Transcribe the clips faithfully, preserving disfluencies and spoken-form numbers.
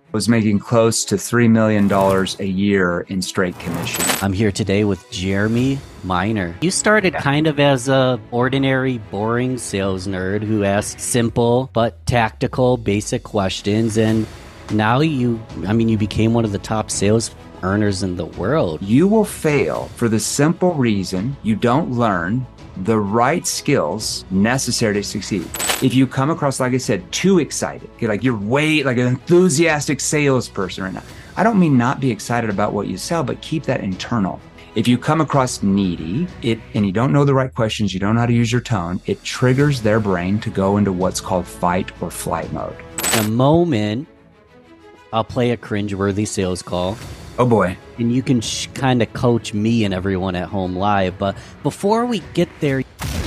Was making close to three million dollars a year in straight commission. I'm here today with Jeremy Miner. You started kind of as a ordinary, boring sales nerd who asked simple but tactical, basic questions, and now you, I mean, you became one of the top sales earners in the world. You will fail for the simple reason you don't learn the right skills necessary to succeed. If you come across, like I said, too excited, you're like you're way like an enthusiastic salesperson right now. I don't mean not be excited about what you sell, but keep that internal. If you come across needy, it and you don't know the right questions, you don't know how to use your tone, it triggers their brain to go into what's called fight or flight mode. The moment I'll play a cringeworthy sales call. Oh boy. And you can sh- kind of coach me and everyone at home live. But before we get there,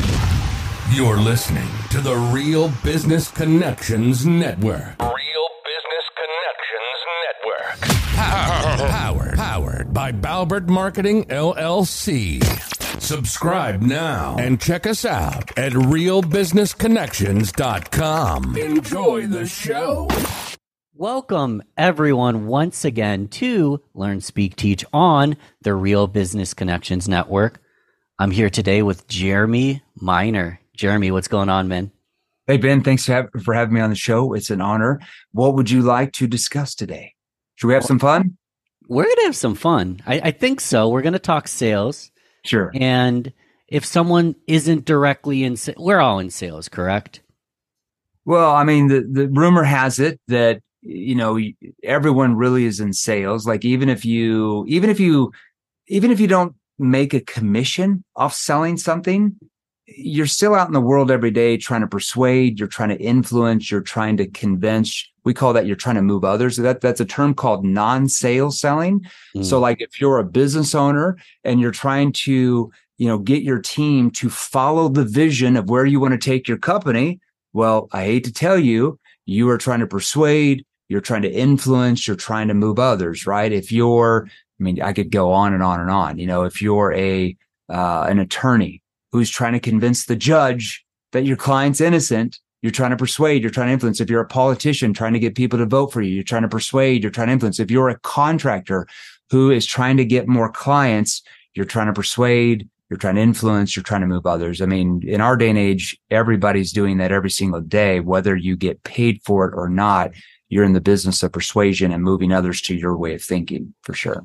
you're listening to the Real Business Connections Network. Real Business Connections Network. Powered, powered, powered by Balbert Marketing, L L C. Subscribe now and check us out at real business connections dot com. Enjoy the show. Welcome, everyone, once again to Learn, Speak, Teach on the Real Business Connections Network. I'm here today with Jeremy Miner. Jeremy, what's going on, man? Hey, Ben, thanks for, have, for having me on the show. It's an honor. What would you like to discuss today? Should we have some fun? We're going to have some fun. I, I think so. We're going to talk sales. Sure. And if someone isn't directly in sales, we're all in sales, correct? Well, I mean, the, the rumor has it that you know, everyone really is in sales. Like even if you, even if you, even if you don't make a commission off selling something, you're still out in the world every day trying to persuade, you're trying to influence, you're trying to convince. We call that you're trying to move others. That that's a term called non-sales selling. Mm. So like if you're a business owner and you're trying to, you know, get your team to follow the vision of where you want to take your company, well, I hate to tell you, you are trying to persuade, you're trying to influence, you're trying to move others, right? If you're, I mean, I could go on and on and on. You know, if you're a uh, an attorney who's trying to convince the judge that your client's innocent, you're trying to persuade, you're trying to influence. If you're a politician trying to get people to vote for you, you're trying to persuade, you're trying to influence. If you're a contractor who is trying to get more clients, you're trying to persuade, you're trying to influence, you're trying to move others. I mean, in our day and age, everybody's doing that every single day, whether you get paid for it or not. You're in the business of persuasion and moving others to your way of thinking, for sure.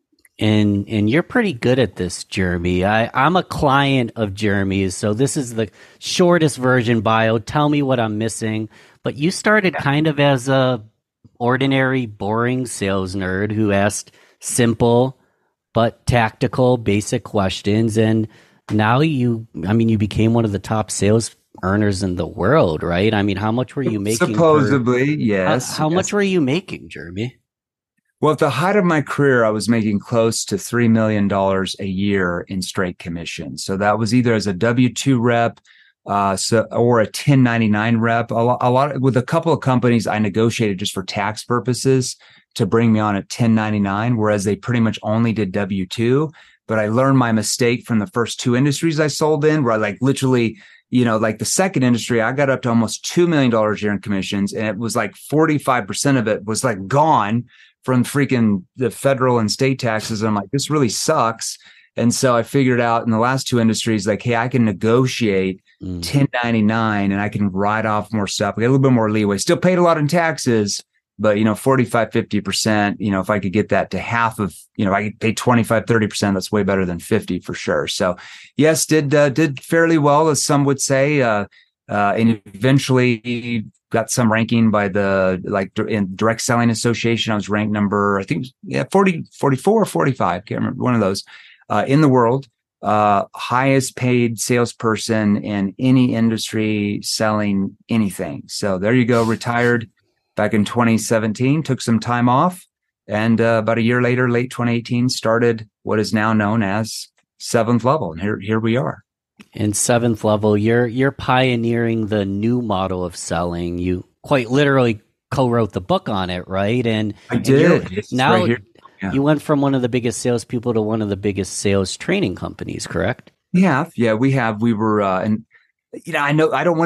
And and you're pretty good at this, Jeremy. I, I'm a client of Jeremy's, so this is the shortest version bio. Tell me what I'm missing. But you started kind of as a ordinary, boring sales nerd who asked simple but tactical, basic questions. And now you, I mean, you became one of the top sales earners in the world, right? I mean, how much were you making? Supposedly, per, yes. How, how yes. much were you making, Jeremy? Well, at the height of my career, I was making close to three million dollars a year in straight commission. So that was either as a W two rep uh, so, or a ten ninety-nine rep. A lot, a lot with a couple of companies, I negotiated just for tax purposes to bring me on at ten ninety-nine, whereas they pretty much only did W two. But I learned my mistake from the first two industries I sold in, where I like literally, you know, like the second industry, I got up to almost two million dollars a year in commissions. And it was like forty-five percent of it was like gone from freaking the federal and state taxes. And I'm like, this really sucks. And so I figured out in the last two industries, like, hey, I can negotiate mm. ten ninety-nine and I can write off more stuff. I get a little bit more leeway. Still paid a lot in taxes, but, you know, forty-five, fifty percent, you know, if I could get that to half of, you know, I could pay twenty-five, thirty percent, that's way better than fifty for sure. So yes, did, uh, did fairly well, as some would say, uh, uh, and eventually got some ranking by the, like in Direct Selling Association. I was ranked number, I think, yeah, forty, forty-four or forty-five. Can't remember, one of those, uh, in the world, uh, highest paid salesperson in any industry selling anything. So there you go. Retired back in twenty seventeen, took some time off, and uh, about a year later, late twenty eighteen, started what is now known as Seventh Level. And here, here we are. In Seventh Level, you're you're pioneering the new model of selling. You quite literally co-wrote the book on it, right? And I did. And now right yeah. you went from one of the biggest salespeople to one of the biggest sales training companies, correct? Yeah, yeah, we have. We were, uh, and you know, I know I don't want this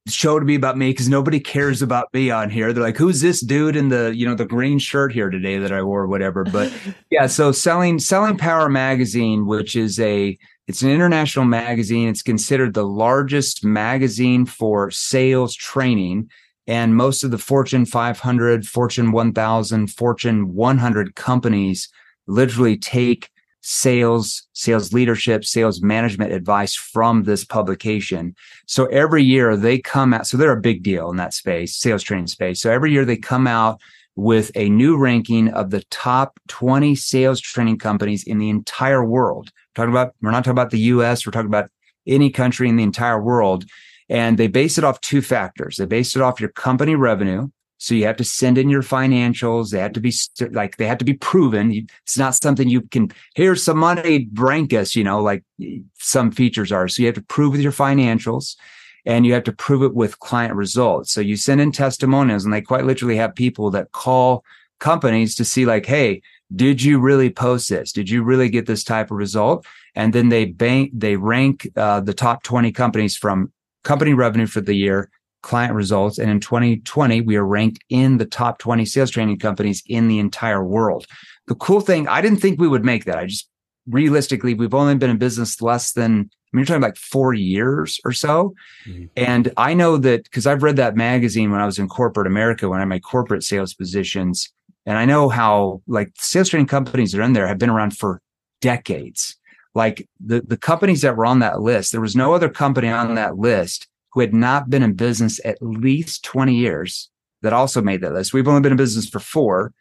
show to be about me because nobody cares about me on here. They're like, who's this dude in the, you know, the green shirt here today that I wore or whatever. But yeah, so selling, selling Power Magazine, which is a, it's an international magazine. It's considered the largest magazine for sales training. And most of the Fortune five hundred, Fortune one thousand, Fortune one hundred companies literally take sales, sales leadership, sales management advice from this publication. So every year they come out, so they're a big deal in that space, sales training space. So every year they come out with a new ranking of the top twenty sales training companies in the entire world. We're talking about, we're not talking about the U S, we're talking about any country in the entire world. And they base it off two factors. They base it off your company revenue. So you have to send in your financials. They have to be st- like, they have to be proven. It's not something you can, here's some money, rank us, you know, like some features are. So you have to prove with your financials and you have to prove it with client results. So you send in testimonials and they quite literally have people that call companies to see like, hey, did you really post this? Did you really get this type of result? And then they bank, they rank uh, the top twenty companies from company revenue for the year, client results. And in twenty twenty, we are ranked in the top twenty sales training companies in the entire world. The cool thing, I didn't think we would make that. I just realistically, we've only been in business less than, I mean, you're talking like four years or so. Mm-hmm. And I know that because I've read that magazine when I was in corporate America, when I made corporate sales positions. And I know how like sales training companies that are in there have been around for decades. Like the, the companies that were on that list, there was no other company on that list who had not been in business at least twenty years that also made that list. We've only been in business for four.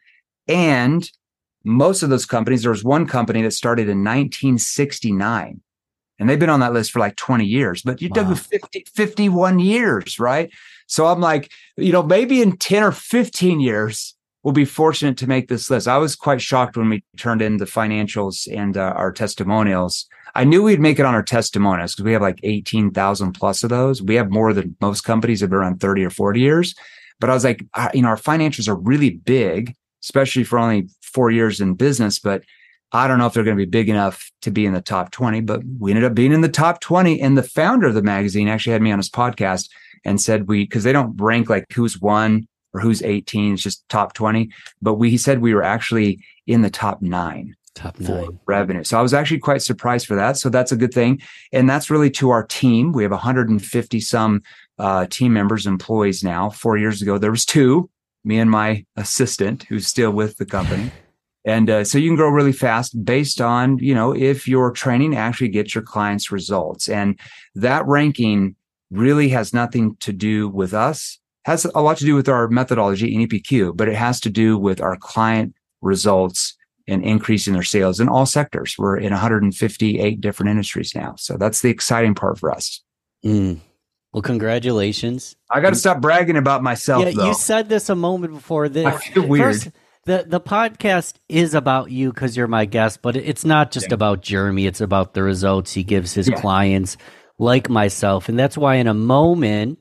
And most of those companies, there was one company that started in nineteen sixty-nine and they've been on that list for like twenty years, but you're wow. fifty, fifty-one years, right? So I'm like, you know, maybe in ten or fifteen years, we'll be fortunate to make this list. I was quite shocked when we turned in the financials and uh, our testimonials. I knew we'd make it on our testimonials because we have like eighteen thousand plus of those. We have more than most companies that have been around thirty or forty years. But I was like, you know, our financials are really big, especially for only four years in business. But I don't know if they're going to be big enough to be in the top twenty. But we ended up being in the top twenty. And the founder of the magazine actually had me on his podcast and said we, because they don't rank like who's one or who's eighteen, it's just top twenty. But we, he said we were actually in the top nine. Top nine revenue. So I was actually quite surprised for that. So that's a good thing. And that's really to our team. We have one hundred fifty some uh, team members, employees now. Four years ago, there was two, me and my assistant who's still with the company. And uh, so you can grow really fast based on, you know, if your training actually gets your clients results. And that ranking really has nothing to do with us, has a lot to do with our methodology, N E P Q, but it has to do with our client results and increasing their sales in all sectors. We're in one hundred fifty-eight different industries now. So that's the exciting part for us. Mm. Well, congratulations. I got to stop bragging about myself, yeah, though. You said this a moment before this. I feel weird. First, the, the podcast is about you because you're my guest, but it's not just yeah. about Jeremy. It's about the results he gives his yeah. clients like myself. And that's why in a moment,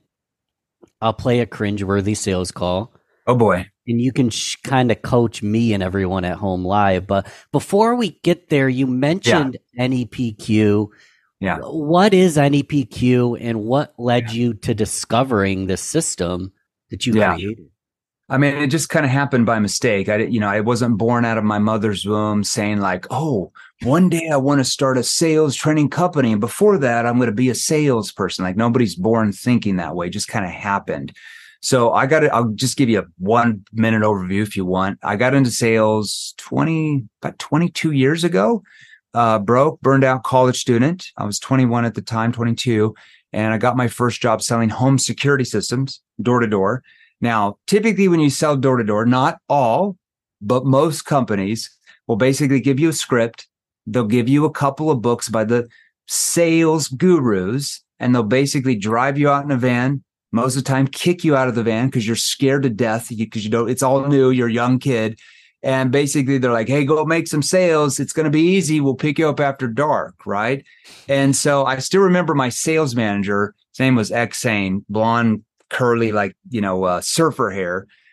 I'll play a cringeworthy sales call. Oh, boy. And you can sh- kind of coach me and everyone at home live. But before we get there, you mentioned yeah. N E P Q. Yeah. What is N E P Q and what led yeah. you to discovering the system that you yeah. created? I mean, it just kind of happened by mistake. I, you know, I wasn't born out of my mother's womb saying like, oh, one day I want to start a sales training company. And before that, I'm going to be a salesperson. Like nobody's born thinking that way. It just kind of happened. So I got it. I'll just give you a one minute overview if you want. I got into sales twenty, about twenty-two years ago, uh, broke, burned out college student. I was twenty-one at the time, twenty-two. And I got my first job selling home security systems door to door. Now, typically when you sell door to door, not all, but most companies will basically give you a script. They'll give you a couple of books by the sales gurus, and they'll basically drive you out in a van. Most of the time, kick you out of the van because you're scared to death because you know it's all new. You're a young kid. And basically, they're like, hey, go make some sales. It's going to be easy. We'll pick you up after dark. Right. And so I still remember my sales manager. His name was Xane, blonde, curly, like, you know, uh, surfer hair.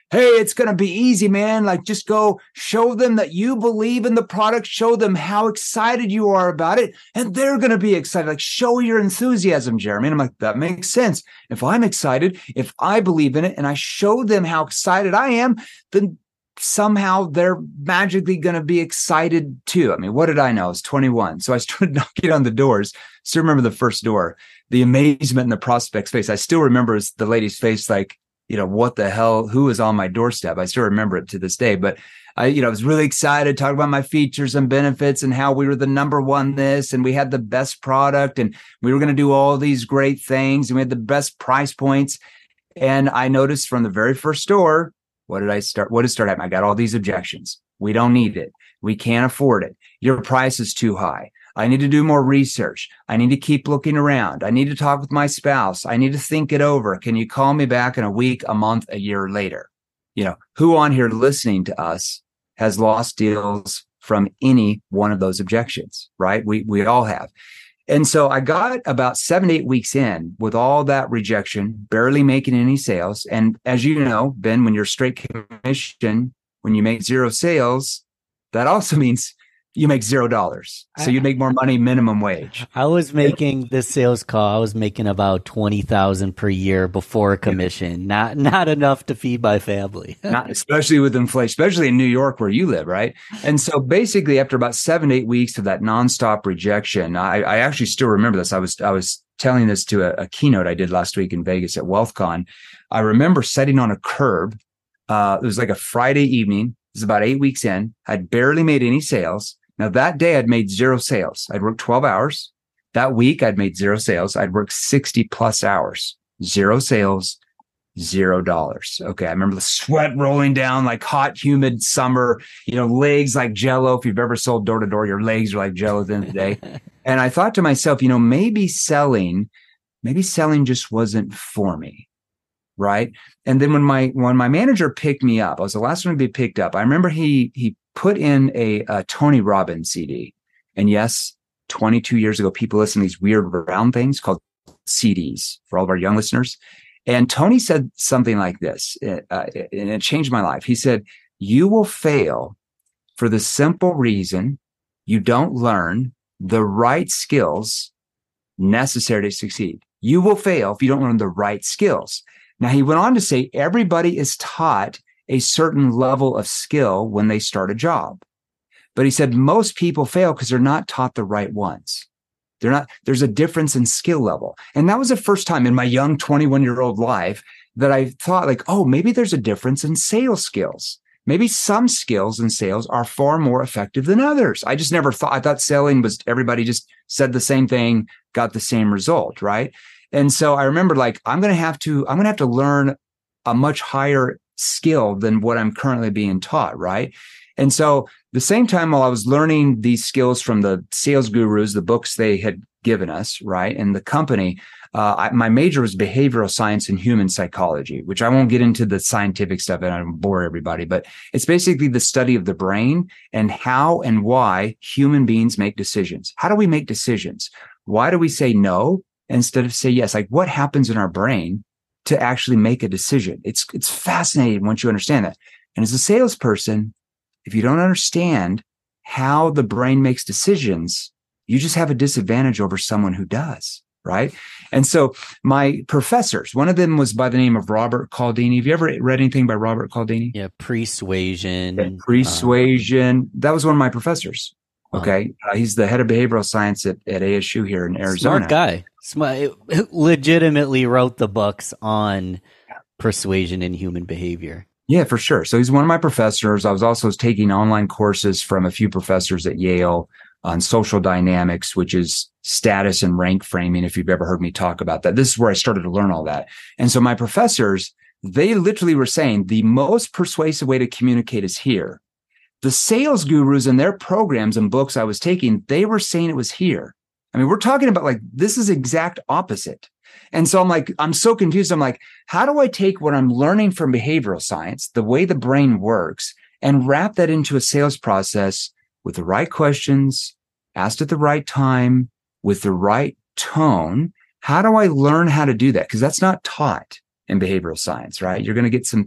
hey, it's going to be easy, man. Like, just go show them that you believe in the product, show them how excited you are about it, and they're going to be excited. Like, show your enthusiasm, Jeremy. And I'm like, that makes sense. If I'm excited, if I believe in it, and I show them how excited I am, then somehow they're magically going to be excited too. I mean, what did I know? I was twenty-one. So I started knocking on the doors. Still remember the first door, the amazement in the prospect's face. I still remember the lady's face, like, you know, what the hell, who was on my doorstep? I still remember it to this day, but I, you know, I was really excited, talking about my features and benefits and how we were the number one this, and we had the best product, and we were going to do all these great things, and we had the best price points. And I noticed from the very first door, what did I start? What did start happening? I got all these objections. We don't need it. We can't afford it. Your price is too high. I need to do more research. I need to keep looking around. I need to talk with my spouse. I need to think it over. Can you call me back in a week, a month, a year later? You know, who on here listening to us has lost deals from any one of those objections, right? We we all have. And so I got about seven, eight weeks in with all that rejection, barely making any sales. And as you know, Ben, when you're straight commission, when you make zero sales, that also means you make zero dollars. So you make more money minimum wage. I was making this sales call. I was making about twenty thousand per year before commission. Not not enough to feed my family. Not especially with inflation, especially in New York where you live, right? And so basically, after about seven, eight weeks of that nonstop rejection, I, I actually still remember this. I was I was telling this to a, a keynote I did last week in Vegas at WealthCon. I remember sitting on a curb. Uh, it was like a Friday evening. It was about eight weeks in. I'd barely made any sales. Now, that day I'd made zero sales. I'd worked twelve hours. That week I'd made zero sales. I'd worked sixty plus hours, zero sales, zero dollars. Okay. I remember the sweat rolling down, like hot, humid summer, you know, legs like Jello. If you've ever sold door to door, your legs are like Jello at the end of the day. And I thought to myself, you know, maybe selling, maybe selling just wasn't for me. Right. And then when my, when my manager picked me up, I was the last one to be picked up. I remember he, he put in a, a Tony Robbins C D. And yes, twenty-two years ago, people listen to these weird round things called C Ds for all of our young listeners. And Tony said something like this, uh, and it changed my life. He said, you will fail for the simple reason you don't learn the right skills necessary to succeed. You will fail if you don't learn the right skills. Now, he went on to say, everybody is taught a certain level of skill when they start a job. But he said, most people fail because they're not taught the right ones. They're not, there's a difference in skill level. And that was the first time in my young twenty-one year old life that I thought like, oh, maybe there's a difference in sales skills. Maybe some skills in sales are far more effective than others. I just never thought, I thought selling was everybody just said the same thing, got the same result, right? And so I remember like, I'm going to have to, I'm going to have to learn a much higher skill than what I'm currently being taught, right? And so the same time while I was learning these skills from the sales gurus, the books they had given us, right, and the company, uh, I, my major was behavioral science and human psychology, which I won't get into the scientific stuff and I don't bore everybody, but it's basically the study of the brain and how and why human beings make decisions. How do we make decisions? Why do we say no instead of say yes? Like what happens in our brain to actually make a decision? It's it's fascinating once you understand that. And as a salesperson, if you don't understand how the brain makes decisions, you just have a disadvantage over someone who does, right? And so my professors, one of them was by the name of Robert Cialdini. Have you ever read anything by Robert Cialdini? Yeah, Persuasion. Yeah, Persuasion. Um, that was one of my professors. Okay. Uh, he's the head of behavioral science at, at A S U here in Arizona. Smart guy. Smart, legitimately wrote the books on persuasion and human behavior. Yeah, for sure. So he's one of my professors. I was also taking online courses from a few professors at Yale on social dynamics, which is status and rank framing, if you've ever heard me talk about that. This is where I started to learn all that. And so my professors, they literally were saying the most persuasive way to communicate is here. The sales gurus and their programs and books I was taking, they were saying it was here. I mean, we're talking about like, this is exact opposite. And so I'm like, I'm so confused. I'm like, how do I take what I'm learning from behavioral science, the way the brain works, and wrap that into a sales process with the right questions, asked at the right time, with the right tone? How do I learn how to do that? Because that's not taught in behavioral science, right? You're going to get some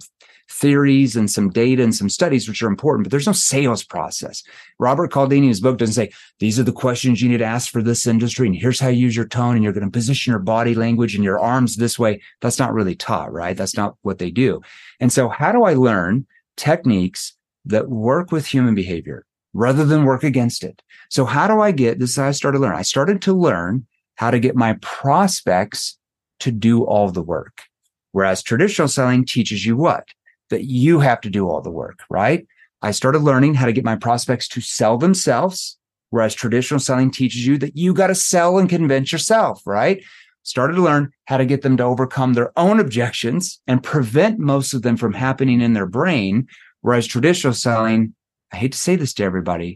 theories and some data and some studies, which are important, but there's no sales process. Robert Cialdini in his book doesn't say, these are the questions you need to ask for this industry, and here's how you use your tone, and you're going to position your body language and your arms this way. That's not really taught, right? That's not what they do. And so how do I learn techniques that work with human behavior rather than work against it? So how do I get, this is how I started learning. I started to learn how to get my prospects to do all the work. Whereas traditional selling teaches you what? That you have to do all the work, right? I started learning how to get my prospects to sell themselves, whereas traditional selling teaches you that you got to sell and convince yourself, right? Started to learn how to get them to overcome their own objections and prevent most of them from happening in their brain, whereas traditional selling, I hate to say this to everybody,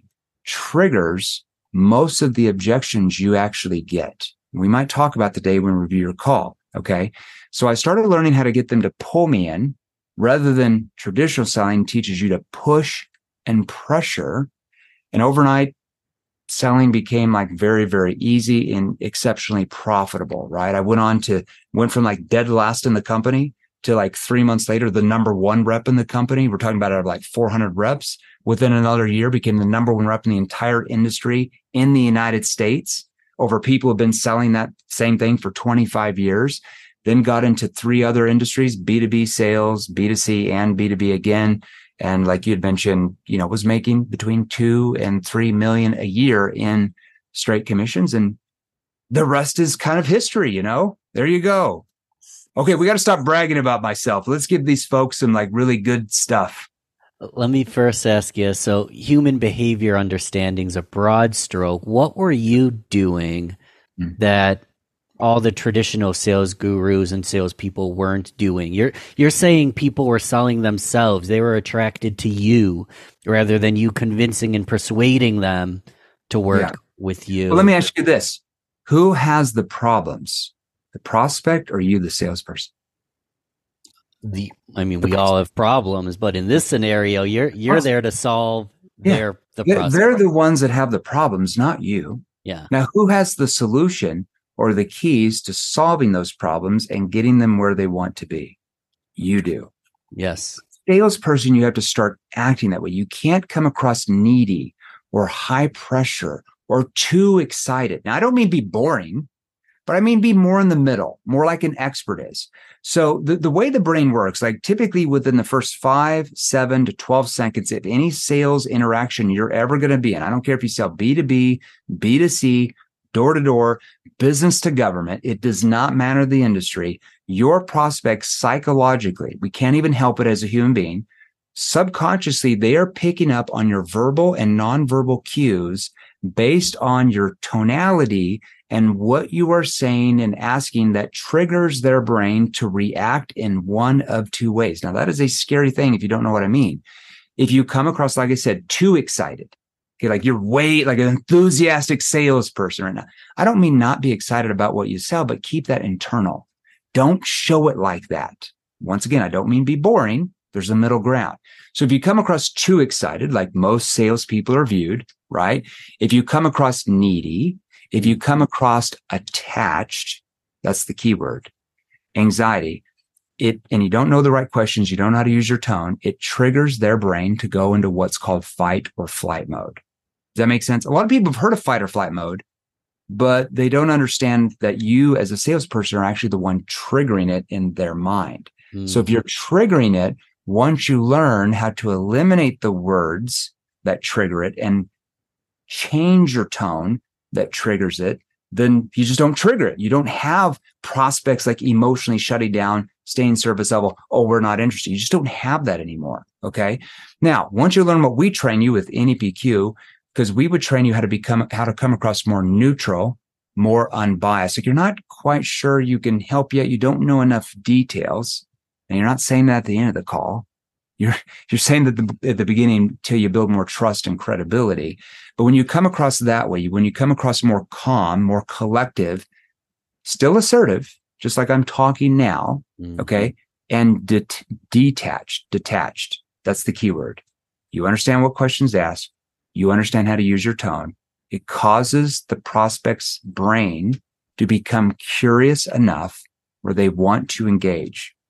triggers most of the objections you actually get. We might talk about the day when we review your call, okay? So I started learning how to get them to pull me in, rather than traditional selling teaches you to push and pressure. And overnight, selling became like very, very easy and exceptionally profitable, right? I went on to, went from like dead last in the company to like three months later, the number one rep in the company. We're talking about out of like four hundred reps. Within another year, became the number one rep in the entire industry in the United States over people who've been selling that same thing for twenty-five years. Then got into three other industries, B two B sales, B two C, and B two B again. And like you had mentioned, you know, was making between two and three million a year in straight commissions. And the rest is kind of history, you know, there you go. Okay. We got to stop bragging about myself. Let's give these folks some like really good stuff. Let me first ask you, so human behavior understanding's a broad stroke. What were you doing mm. that all the traditional sales gurus and salespeople weren't doing? You're you're saying people were selling themselves. They were attracted to you rather than you convincing and persuading them to work yeah. with you. Well, let me ask you this. Who has the problems? The prospect or you, the salesperson? The, I mean, the we prospect. all have problems, but in this scenario, you're you're there to solve yeah. their the prospect. They're the ones that have the problems, not you. Yeah. Now, who has the solution or the keys to solving those problems and getting them where they want to be? You do. Yes. Salesperson, you have to start acting that way. You can't come across needy or high pressure or too excited. Now, I don't mean be boring, but I mean be more in the middle, more like an expert is. So the, the way the brain works, like typically within the first five, seven to twelve seconds, if any sales interaction you're ever going to be in, I don't care if you sell B two B, B two C, door to door, business to government, it does not matter the industry. Your prospects psychologically, we can't even help it as a human being. Subconsciously, they are picking up on your verbal and nonverbal cues based on your tonality and what you are saying and asking that triggers their brain to react in one of two ways. Now, that is a scary thing if you don't know what I mean. If you come across, like I said, too excited, okay, like you're way like an enthusiastic salesperson right now. I don't mean not be excited about what you sell, but keep that internal. Don't show it like that. Once again, I don't mean be boring. There's a middle ground. So if you come across too excited, like most salespeople are viewed, right? If you come across needy, if you come across attached, that's the key word, anxiety, it, and you don't know the right questions, you don't know how to use your tone, it triggers their brain to go into what's called fight or flight mode. Does that make sense? A lot of people have heard of fight or flight mode, but they don't understand that you as a salesperson are actually the one triggering it in their mind. Mm. So if you're triggering it, once you learn how to eliminate the words that trigger it and change your tone that triggers it, then you just don't trigger it. You don't have prospects like emotionally shutting down, staying service level. Oh, we're not interested. You just don't have that anymore. Okay. Now, once you learn what we train you with N E P Q, because we would train you how to become, how to come across more neutral, more unbiased. Like you're not quite sure you can help yet. You don't know enough details. And you're not saying that at the end of the call. You're, you're saying that the, at the beginning till you build more trust and credibility. But when you come across that way, when you come across more calm, more collective, still assertive, just like I'm talking now, mm-hmm. okay, and det- detached, detached. That's the key word. You understand what questions asked. You understand how to use your tone. It causes the prospect's brain to become curious enough where they want to engage.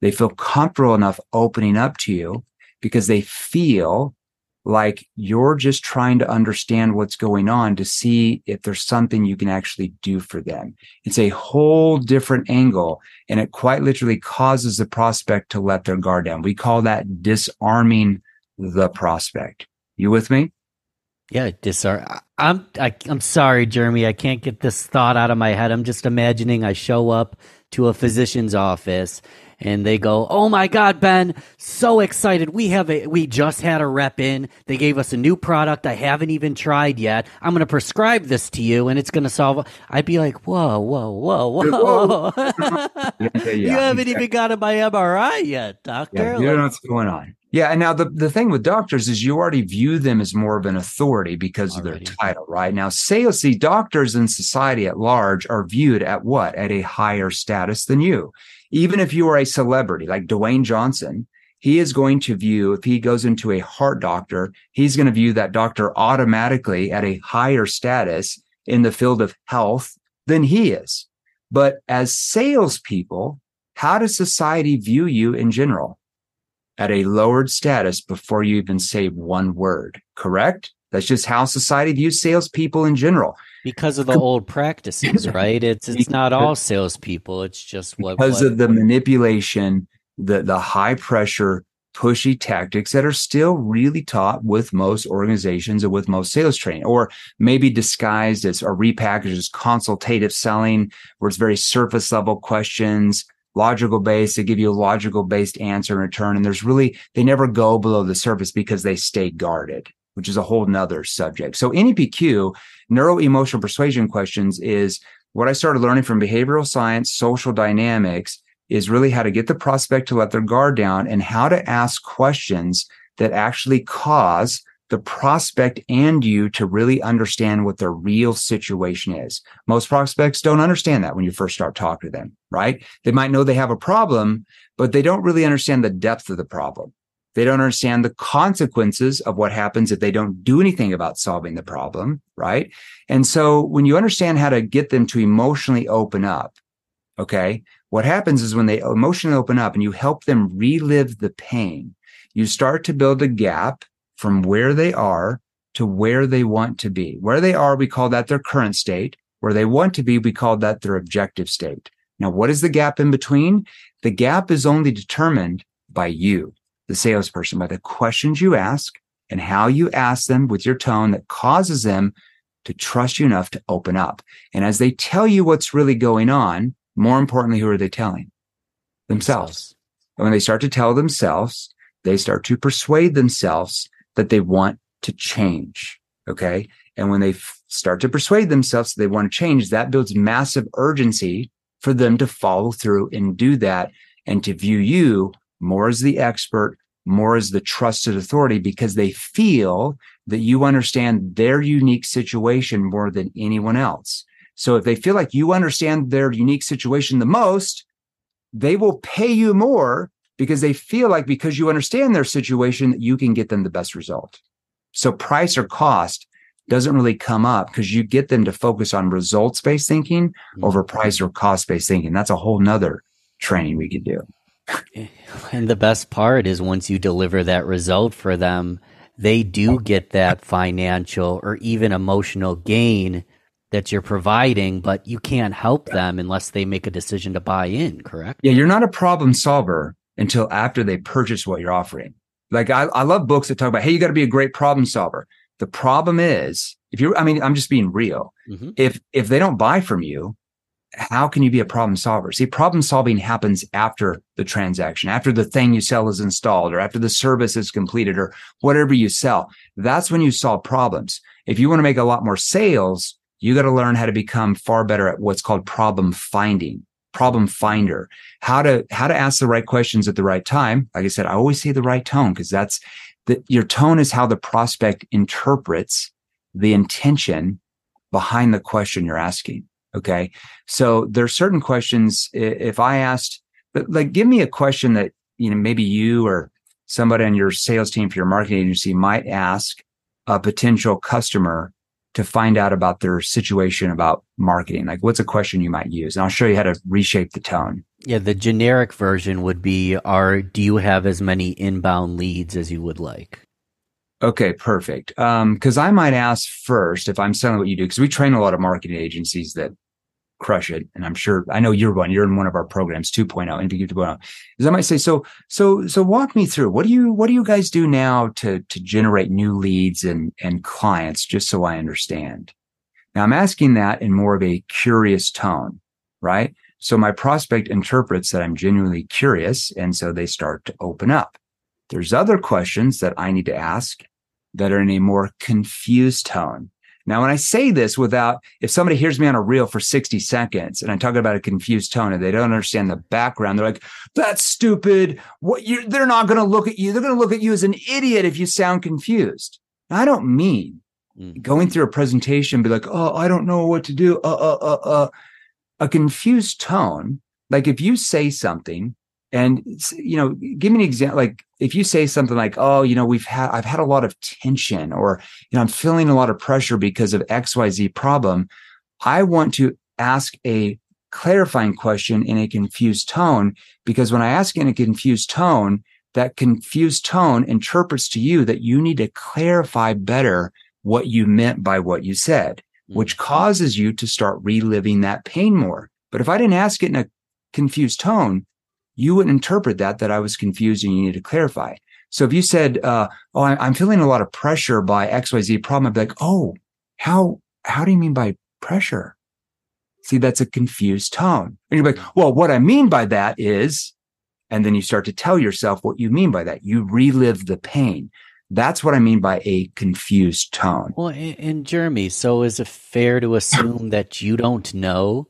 They feel comfortable enough opening up to you because they feel like you're just trying to understand what's going on to see if there's something you can actually do for them. It's a whole different angle, and it quite literally causes the prospect to let their guard down. We call that disarming the prospect. You with me? Yeah, disar- I'm I, I'm sorry, Jeremy. I can't get this thought out of my head. I'm just imagining I show up to a physician's office and they go, "Oh my God, Ben, so excited. We have a we just had a rep in. They gave us a new product I haven't even tried yet. I'm going to prescribe this to you and it's going to solve." I'd be like, "Whoa, whoa, whoa, whoa. yeah, You haven't even gotten my M R I yet, doctor." Yeah, you don't know what's going on. Yeah, and now the, the thing with doctors is you already view them as more of an authority because already. of their title, right? Now, sales, see, doctors in society at large are viewed at what? At a higher status than you. Even if you are a celebrity like Dwayne Johnson, he is going to view, if he goes into a heart doctor, he's going to view that doctor automatically at a higher status in the field of health than he is. But as salespeople, how does society view you in general? At a lowered status before you even say one word, correct? That's just how society views salespeople in general. Because of the old practices, right? It's it's not all salespeople. It's just what because what, of the manipulation, the the high pressure, pushy tactics that are still really taught with most organizations and with most sales training, or maybe disguised as or repackaged as consultative selling, where it's very surface level questions. Logical based, they give you a logical based answer in return. And there's really, they never go below the surface because they stay guarded, which is a whole nother subject. So N E P Q, neuro emotional persuasion questions, is what I started learning from behavioral science, social dynamics, is really how to get the prospect to let their guard down and how to ask questions that actually cause the prospect and you to really understand what their real situation is. Most prospects don't understand that when you first start talking to them, right? They might know they have a problem, but they don't really understand the depth of the problem. They don't understand the consequences of what happens if they don't do anything about solving the problem, right? And so when you understand how to get them to emotionally open up, okay, what happens is when they emotionally open up and you help them relive the pain, you start to build a gap from where they are to where they want to be. Where they are, we call that their current state. Where they want to be, we call that their objective state. Now, what is the gap in between? The gap is only determined by you, the salesperson, by the questions you ask and how you ask them with your tone that causes them to trust you enough to open up. And as they tell you what's really going on, more importantly, who are they telling? Themselves. And when they start to tell themselves, they start to persuade themselves that they want to change. Okay. And when they f- start to persuade themselves that they want to change, that builds massive urgency for them to follow through and do that and to view you more as the expert, more as the trusted authority, because they feel that you understand their unique situation more than anyone else. So if they feel like you understand their unique situation the most, they will pay you more because they feel like because you understand their situation, you can get them the best result. So price or cost doesn't really come up because you get them to focus on results-based thinking mm-hmm. over price or cost-based thinking. That's a whole nother training we could do. And the best part is once you deliver that result for them, they do get that financial or even emotional gain that you're providing, but you can't help them unless they make a decision to buy in, correct? Yeah, you're not a problem solver until after they purchase what you're offering. Like I, I love books that talk about, hey, you got to be a great problem solver. The problem is, if you're, I mean, I'm just being real. Mm-hmm. If if they don't buy from you, how can you be a problem solver? See, problem solving happens after the transaction, after the thing you sell is installed, or after the service is completed, or whatever you sell. That's when you solve problems. If you want to make a lot more sales, you got to learn how to become far better at what's called problem finding. Problem finder, how to how to ask the right questions at the right time. Like I said, I always say the right tone because that's the, your tone is how the prospect interprets the intention behind the question you're asking. Okay, so there are certain questions. If I asked, but like, give me a question that you know maybe you or somebody on your sales team for your marketing agency might ask a potential customer to find out about their situation about marketing. Like, what's a question you might use? And I'll show you how to reshape the tone. Yeah, the generic version would be, are do you have as many inbound leads as you would like? Okay, perfect. Um, because I might ask first if I'm selling what you do, because we train a lot of marketing agencies that crush it. And I'm sure, I know you're one, you're in one of our programs, two point oh, N P Q two point oh. Is I might say, so, so, so walk me through, what do you, what do you guys do now to, to generate new leads and, and clients, just so I understand? Now I'm asking that in more of a curious tone, right? So my prospect interprets that I'm genuinely curious. And so they start to open up. There's other questions that I need to ask that are in a more confused tone. Now, when I say this without, if somebody hears me on a reel for sixty seconds and I'm talking about a confused tone and they don't understand the background, they're like, that's stupid. What you they're not going to look at you. They're going to look at you as an idiot if you sound confused. Now, I don't mean mm. going through a presentation, be like, oh, I don't know what to do. Uh, uh, uh, uh. A confused tone, like if you say something and, you know, give me an example, like if you say something like, oh, you know, we've had, I've had a lot of tension, or, you know, I'm feeling a lot of pressure because of X Y Z problem. I want to ask a clarifying question in a confused tone, because when I ask in a confused tone, that confused tone interprets to you that you need to clarify better what you meant by what you said, which causes you to start reliving that pain more. But if I didn't ask it in a confused tone, you wouldn't interpret that, that I was confused and you need to clarify. So if you said, uh, oh, I'm feeling a lot of pressure by X Y Z problem, I'd be like, oh, how, how do you mean by pressure? See, that's a confused tone. And you're like, well, what I mean by that is, and then you start to tell yourself what you mean by that. You relive the pain. That's what I mean by a confused tone. Well, and Jeremy, so is it fair to assume that you don't know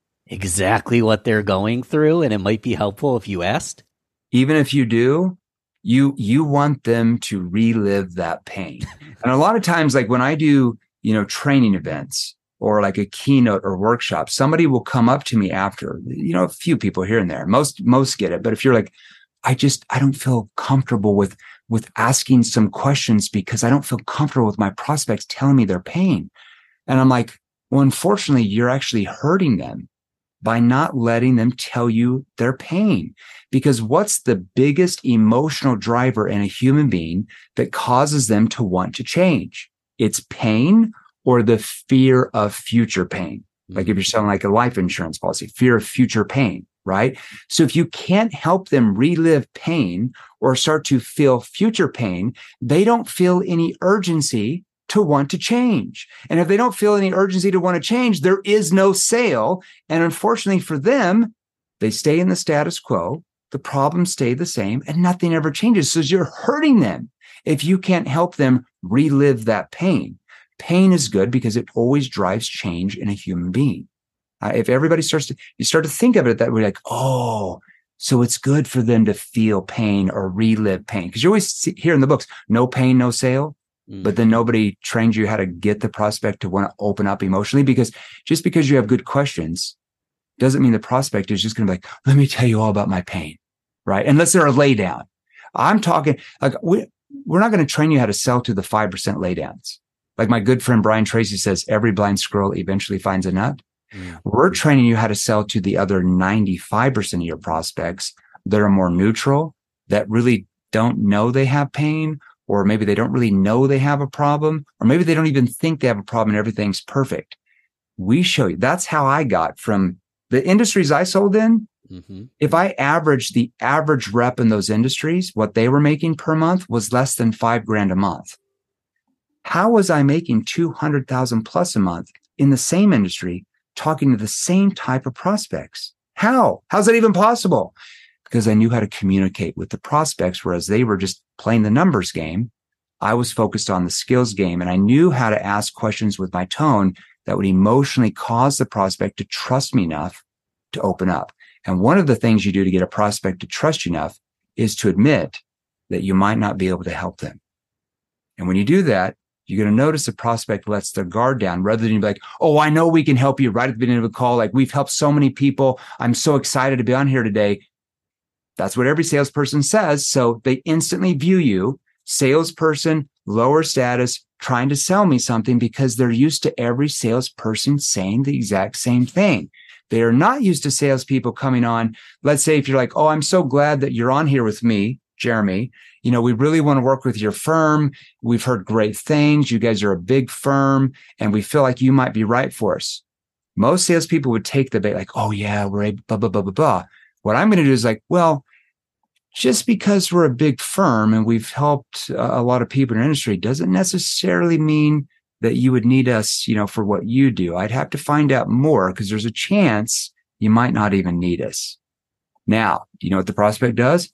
exactly what they're going through, and it might be helpful if you asked? Even if you do, you you want them to relive that pain. And a lot of times, like when I do, you know, training events or like a keynote or workshop, somebody will come up to me after, you know, a few people here and there. Most most get it. But if you're like, I just, I don't feel comfortable with with asking some questions because I don't feel comfortable with my prospects telling me their pain. And I'm like, well, unfortunately, you're actually hurting them by not letting them tell you their pain. Because what's the biggest emotional driver in a human being that causes them to want to change? It's pain or the fear of future pain. Like if you're selling like a life insurance policy, fear of future pain. Right? So if you can't help them relive pain or start to feel future pain, they don't feel any urgency to want to change. And if they don't feel any urgency to want to change, there is no sale. And unfortunately for them, they stay in the status quo. The problems stay the same and nothing ever changes. So you're hurting them if you can't help them relive that pain. Pain is good because it always drives change in a human being. Uh, if everybody starts to, you start to think of it that way, like, oh, so it's good for them to feel pain or relive pain. Because you always see, hear in the books, no pain, no sale. Mm. But then nobody trains you how to get the prospect to want to open up emotionally, because just because you have good questions doesn't mean the prospect is just going to be like, let me tell you all about my pain, right? Unless they're a lay down. I'm talking like, we, we're not going to train you how to sell to the five percent lay downs. Like my good friend Brian Tracy says, every blind squirrel eventually finds a nut. Mm. We're training you how to sell to the other ninety-five percent of your prospects that are more neutral, that really don't know they have pain, or maybe they don't really know they have a problem, or maybe they don't even think they have a problem and everything's perfect. We show you. That's how I got from the industries I sold in. Mm-hmm. If I averaged the average rep in those industries, what they were making per month was less than five grand a month. How was I making two hundred thousand plus a month in the same industry, talking to the same type of prospects? How? How's that even possible? Because I knew how to communicate with the prospects, whereas they were just playing the numbers game. I was focused on the skills game, and I knew how to ask questions with my tone that would emotionally cause the prospect to trust me enough to open up. And one of the things you do to get a prospect to trust you enough is to admit that you might not be able to help them. And when you do that, you're going to notice the prospect lets their guard down rather than be like, oh, I know we can help you right at the beginning of the call. Like, we've helped so many people. I'm so excited to be on here today. That's what every salesperson says. So they instantly view you, salesperson, lower status, trying to sell me something, because they're used to every salesperson saying the exact same thing. They are not used to salespeople coming on. Let's say if you're like, oh, I'm so glad that you're on here with me, Jeremy. You know, we really want to work with your firm. We've heard great things. You guys are a big firm, and we feel like you might be right for us. Most salespeople would take the bait like, oh, yeah, we're a blah, blah, blah, blah, blah. What I'm going to do is like, well, just because we're a big firm and we've helped a lot of people in our industry doesn't necessarily mean that you would need us, you know, for what you do. I'd have to find out more because there's a chance you might not even need us. Now, do you know what the prospect does?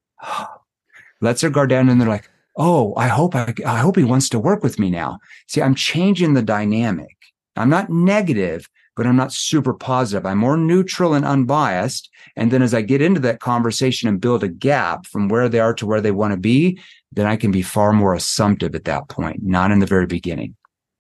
Lets their guard down and they're like, oh, I hope I, I hope he wants to work with me now. See, I'm changing the dynamic. I'm not negative, but I'm not super positive. I'm more neutral and unbiased. And then as I get into that conversation and build a gap from where they are to where they want to be, then I can be far more assumptive at that point, not in the very beginning.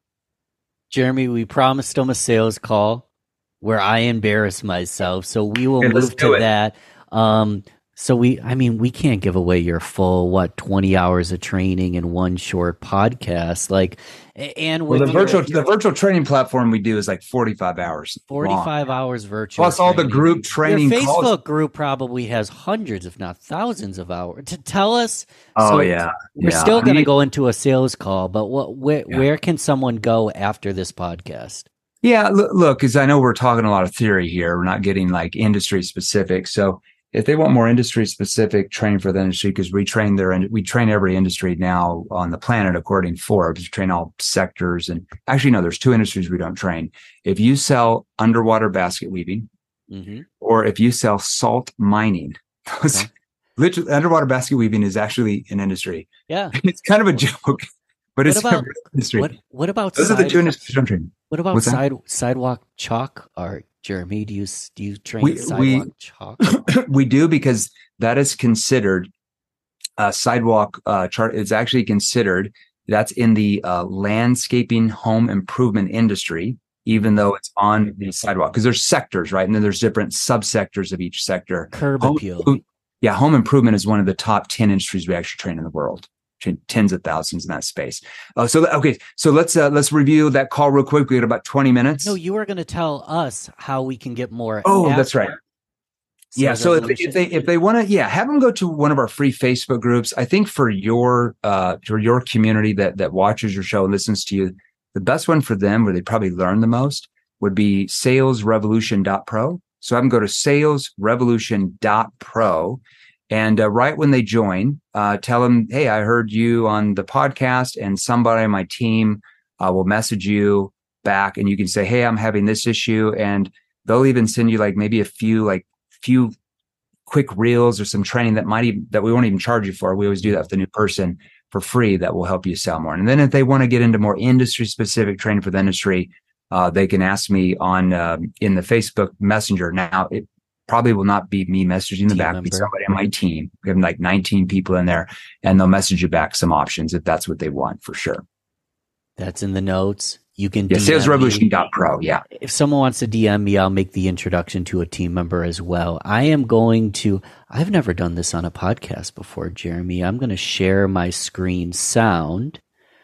Jeremy, we promised them a sales call where I embarrass myself. So we will Okay, let's move do to it. that. Um, so we, I mean, we can't give away your full, what, twenty hours of training in one short podcast. Like, and Well, with the your- virtual the virtual training platform we do is like forty-five hours long. forty-five hours virtual. Plus all the training. group training Your Facebook calls. group probably has hundreds, if not thousands of hours. To tell us. Oh, so yeah. We're Yeah. still I going to mean- go into a sales call, but what, where, Yeah. where can someone go after this podcast? Yeah, look, look, because I know we're talking a lot of theory here. We're not getting like industry specific. So if they want more industry specific training for the industry, because we train their, we train every industry now on the planet according to Forbes. We train all sectors, and actually, no, there's two industries we don't train. If you sell underwater basket weaving, Mm-hmm. or if you sell salt mining, those, Okay. literally underwater basket weaving is actually an industry. Yeah. It's kind of a joke, but it's about- a real industry. What What about Those are the side- two industries I'm training. What about What's that? side sidewalk chalk art, Jeremy? Do you s- do you train We- sidewalk we- chalk? We do, because that is considered uh, sidewalk uh, chart. It's actually considered that's in the uh, landscaping home improvement industry, even though it's on the sidewalk, because there's sectors, right? And then there's different subsectors of each sector. Curb Home, appeal. yeah, home improvement is one of the top ten industries we actually train in the world. Train tens of thousands in that space. Uh, so okay, so let's uh, let's review that call real quick. We got about twenty minutes. No, you were going to tell us how we can get more. Oh, after that's right. Yeah. sales So if, resolution. if they if they want to, yeah, have them go to one of our free Facebook groups. I think for your uh for your community that that watches your show and listens to you, the best one for them, where they probably learn the most, would be sales revolution dot pro. So have them go to sales revolution dot pro, and uh, right when they join, uh, tell them, hey, I heard you on the podcast, and somebody on my team uh, will message you back, and you can say, hey, I'm having this issue, and they'll even send you like maybe a few like few quick reels or some training that might even that we won't even charge you for. We always do that with the new person for free that will help you sell more. And then if they want to get into more industry specific training for the industry, uh, they can ask me on um, in the Facebook Messenger. Now it probably will not be me messaging them Team back. It'll be member. somebody on my team. We have like nineteen people in there, and they'll message you back some options if that's what they want, for sure. That's in the notes. You can Yeah, D M sales revolution me. dot pro. Yeah. If someone wants to D M me, I'll make the introduction to a team member as well. I am going to, I've never done this on a podcast before, Jeremy. I'm going to share my screen sound.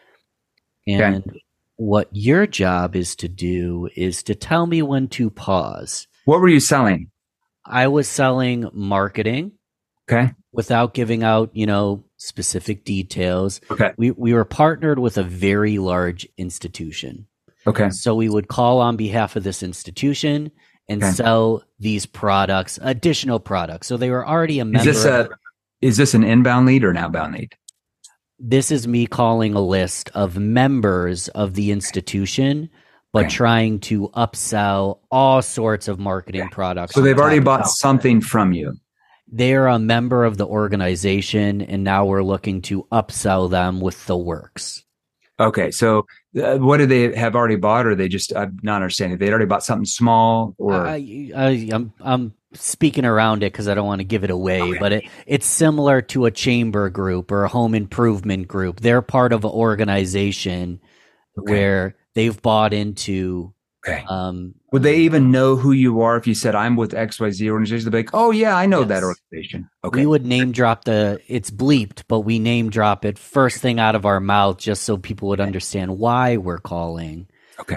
And what your job is to do is to tell me when to pause. What were you selling? I was selling marketing Okay. without giving out, you know, specific details. Okay. We we were partnered with a very large institution. Okay. So we would call on behalf of this institution and Okay. sell these products, additional products. So they were already a Is member. this a is this an inbound lead or an outbound lead? This is me calling a list of members of the institution, but Okay. trying to upsell all sorts of marketing products. So on they've top already of bought that. something from you. They're a member of the organization, and now we're looking to upsell them with the works. Okay. So uh, what do they have already bought, or they just, I'm not understanding. They already bought something small, or I, I, I'm I'm speaking around it because I don't want to give it away, but it, it's similar to a chamber group or a home improvement group. They're part of an organization Okay. where they've bought into. okay. Um, Would they even know who you are if you said I'm with X Y Z organization? They'd be like, oh yeah, I know Yes. that organization. Okay. We would name drop the. It's bleeped, but we name drop it first thing out of our mouth, just so people would understand why we're calling. okay. But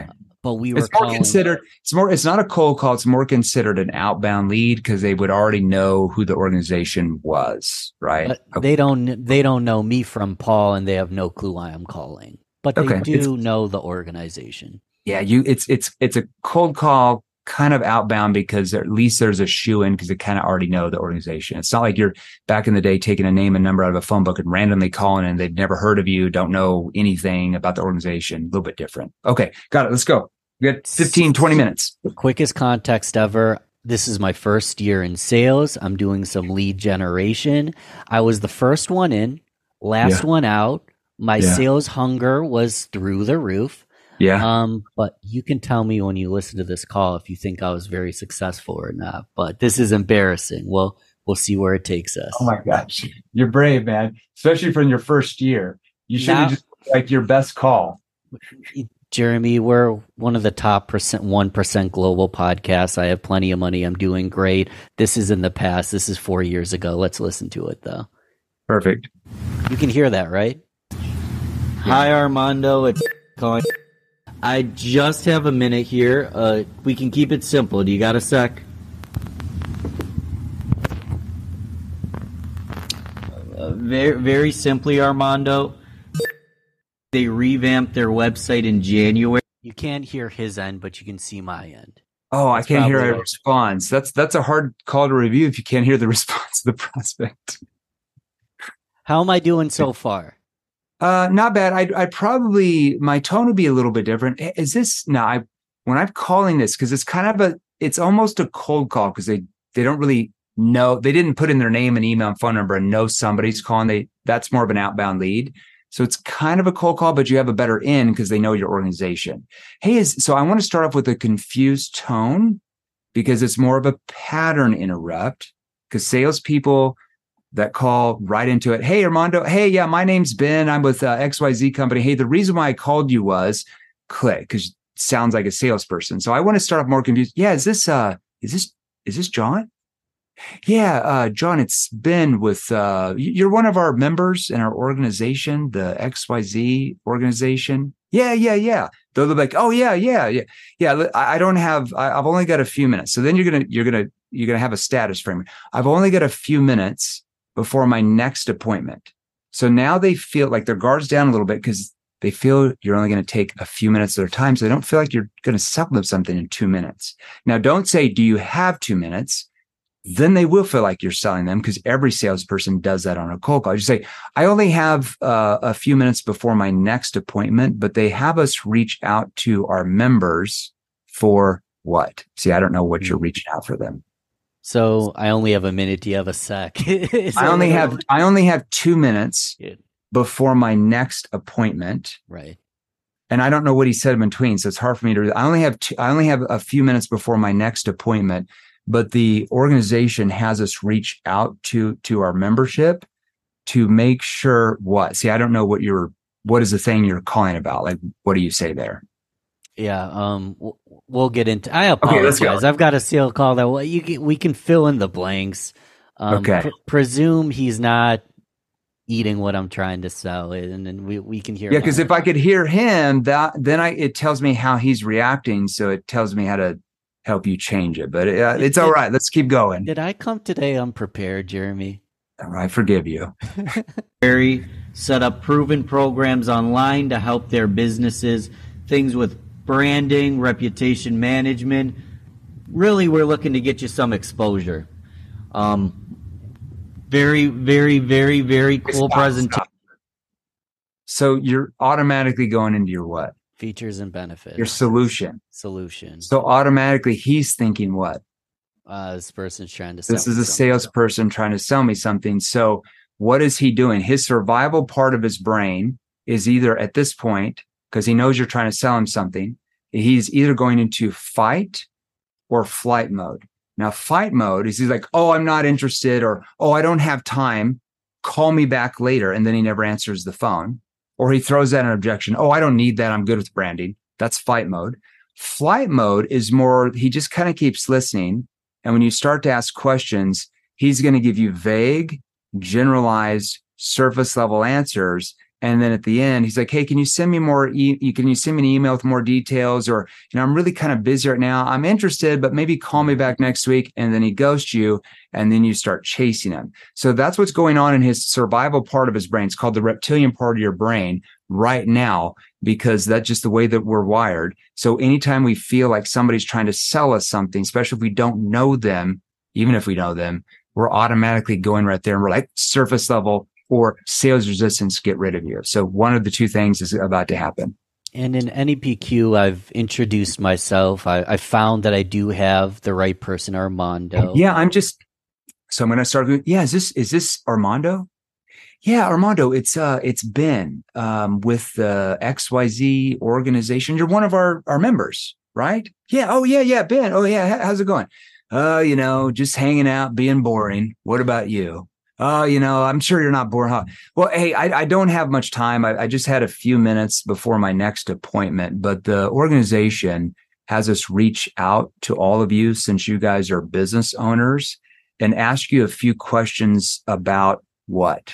but we were It's more calling. considered, it's more, it's not a cold call. It's more considered an outbound lead because they would already know who the organization was, right? But Okay. they don't. They don't know me from Paul, and they have no clue why I'm calling. But they Okay. do It's- know the organization. Yeah, you, it's, it's, it's a cold call kind of outbound because at least there's a shoe in because they kind of already know the organization. It's not like you're back in the day taking a name and number out of a phone book and randomly calling and they've never heard of you, don't know anything about the organization. A little bit different. Okay. Got it. Let's go. We got fifteen, twenty minutes. Quickest context ever. This is my first year in sales. I'm doing some lead generation. I was the first one in, last Yeah. one out. My Yeah. sales hunger was through the roof. Yeah. Um, but you can tell me when you listen to this call if you think I was very successful or not. But this is embarrassing. Well, we'll see where it takes us. Oh my gosh. You're brave, man. Especially from your first year. You should have Now- just like your best call. Jeremy, we're one of the top percent one percent global podcasts. I have plenty of money. I'm doing great. This is in the past. This is four years ago. Let's listen to it though. Perfect. You can hear that, right? Hi, Armando. It's calling. I just have a minute here. Uh, we can keep it simple. Do you got a sec? Uh, very, very simply, Armando. They revamped their website in January. You can't hear his end, but you can see my end. Oh, That's I can't hear probably a what- response. That's that's a hard call to review if you can't hear the response of the prospect. How am I doing so far? Uh, not bad. I I probably my tone would be a little bit different. Is this no? I when I'm calling this because it's kind of a it's almost a cold call because they they don't really know they didn't put in their name and email and phone number and know somebody's calling. They that's more of an outbound lead. So it's kind of a cold call, but you have a better in because they know your organization. Hey, is so I want to start off with a confused tone because it's more of a pattern interrupt because salespeople that call right into it. Hey, Armando. Hey, yeah, my name's Ben. I'm with uh, X Y Z company. Hey, the reason why I called you was click because it sounds like a salesperson. So I want to start off more confused. Yeah, is this uh, is this is this John? Yeah, uh, John, it's Ben with uh, you're one of our members in our organization, the X Y Z organization. Yeah, yeah, yeah. They'll be like, oh yeah, yeah, yeah, yeah. I I don't have. I, I've only got a few minutes. So then you're gonna you're gonna you're gonna have a status frame. I've only got a few minutes before my next appointment. So now they feel like their guard's down a little bit because they feel you're only going to take a few minutes of their time. So they don't feel like you're going to sell them something in two minutes. Now, don't say, do you have two minutes? Then they will feel like you're selling them because every salesperson does that on a cold call. You say, I only have uh, a few minutes before my next appointment, but they have us reach out to our members for what? See, I don't know what you're reaching out for them. So I only have a minute. Do you have a sec? So- I only have I only have two minutes Yeah. before my next appointment, Right. and I don't know what he said in between, so it's hard for me to. I only have two, I only have a few minutes before my next appointment, but the organization has us reach out to to our membership to make sure what. See, I don't know what you're. What is the thing you're calling about? Like, what do you say there? Yeah. Um. w- We'll get into. I Okay, let's apologize. go. I've got a sales call that well, you can, we can fill in the blanks. Um, Okay. pr- presume he's not eating what I'm trying to sell, and then we we can hear. Yeah, because my- if I could hear him, that then I it tells me how he's reacting, so it tells me how to help you change it. But uh, it's all right. Let's keep going. Did I come today unprepared, Jeremy? I forgive you. Very set up proven programs online to help their businesses, things with branding, reputation management. Really, we're looking to get you some exposure. Um, very, very, very, very cool Stop, presentation. stop. So you're automatically going into your what? Features and benefits. Your solution. Solution. So automatically he's thinking what? Uh, this person's trying to sell. This is me a something. salesperson trying to sell me something. So what is he doing? His survival part of his brain is either at this point, because he knows you're trying to sell him something, he's either going into fight or flight mode. Now, fight mode is he's like, oh, I'm not interested, or, oh, I don't have time. Call me back later. And then he never answers the phone. Or he throws out an objection. Oh, I don't need that. I'm good with branding. That's fight mode. Flight mode is more, he just kind of keeps listening. And when you start to ask questions, he's going to give you vague, generalized, surface level answers. And then at the end, he's like, hey, can you send me more? E- can you send me an email with more details? Or, you know, I'm really kind of busy right now. I'm interested, but maybe call me back next week. And then he ghosts you, and then you start chasing him. So that's what's going on in his survival part of his brain. It's called the reptilian part of your brain right now, because that's just the way that we're wired. So anytime we feel like somebody's trying to sell us something, especially if we don't know them, even if we know them, we're automatically going right there and we're like surface level or sales resistance, get rid of you. So one of the two things is about to happen. And in N E P Q, I've introduced myself. I, I found that I do have the right person, Armando. Yeah, I'm just, so I'm going to start with, yeah, is this, is this Armando? Yeah, Armando, it's, uh, it's Ben, um, with the X Y Z organization. You're one of our, our members, right? Yeah. Oh yeah. Yeah. Ben. Oh yeah. How's it going? Uh, you know, just hanging out, being boring. What about you? Oh, you know, I'm sure you're not bored, huh? Well, hey, I, I don't have much time. I, I just had a few minutes before my next appointment, but the organization has us reach out to all of you, since you guys are business owners, and ask you a few questions about what?